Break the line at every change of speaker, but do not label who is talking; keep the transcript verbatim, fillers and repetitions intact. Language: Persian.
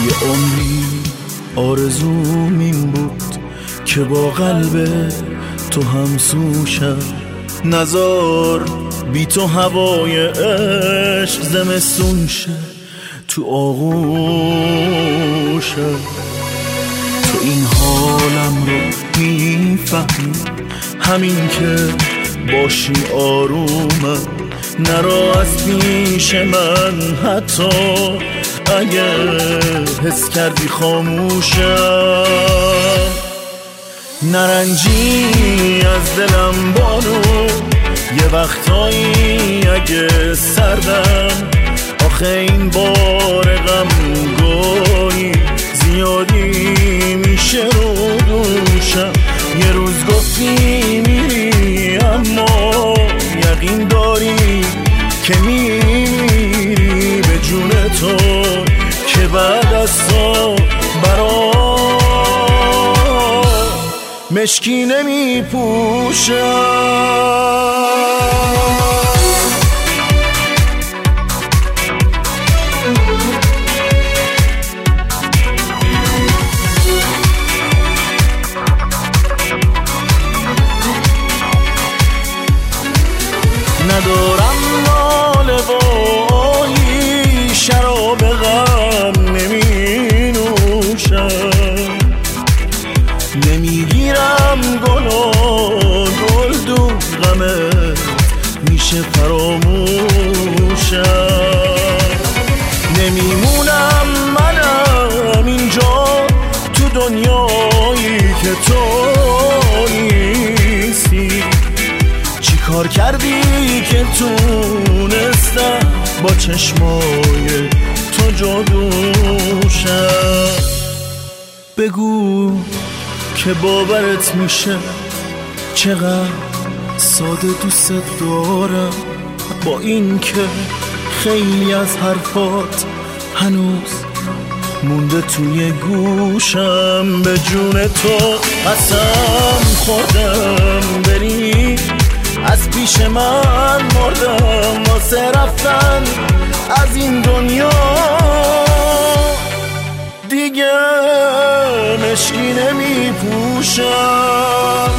یه عمری آرزوم این بود که با قلب تو همسو شم، نزار بی تو هوای عشق زمستون شه تو آغوشم. تو این حالم رو میفهمی، همین که باشی آرومم، نرا از پیش من حتی اگه حس کردی خاموشم. نرنجی از دلم بانو، یه وقتایی اگه سردم، آخه این بار غم گویی زیادی میشه رو دوشم. یه روز گفتی میری اما یقین داری که میری به جون تو، که بعد از تو برا مشکی نمیپوشم. ندارم ناله و آهی، شراب غم نمی نوشم، نمیگیرم گل و گل دو غمت میشه فراموشم. نمیمونم منم اینجا تو دنیایی که تو نیستی، چی کار کردی که تونستم با چشمای تو جادوشم. بگو که باورت میشه چقدر ساده دوست دارم، با این که خیلی از حرفات هنوز مونده توی گوشم. به جون تو قسم خوردم بری، از پیش من مردم واسه رفتن از این دنیا. دیگه مشکی نمی پوشم.